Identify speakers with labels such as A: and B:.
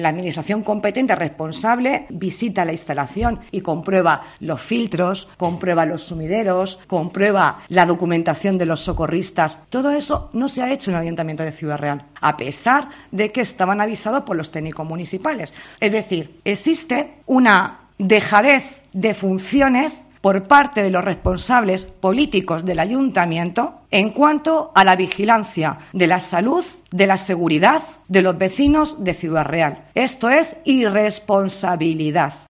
A: La administración competente responsable visita la instalación y comprueba los filtros, comprueba los sumideros, comprueba la documentación de los socorristas. Todo eso no se ha hecho en el Ayuntamiento de Ciudad Real, a pesar de que estaban avisados por los técnicos municipales. Es decir, existe una dejadez de funciones por parte de los responsables políticos del ayuntamiento en cuanto a la vigilancia de la salud, de la seguridad de los vecinos de Ciudad Real. Esto es irresponsabilidad.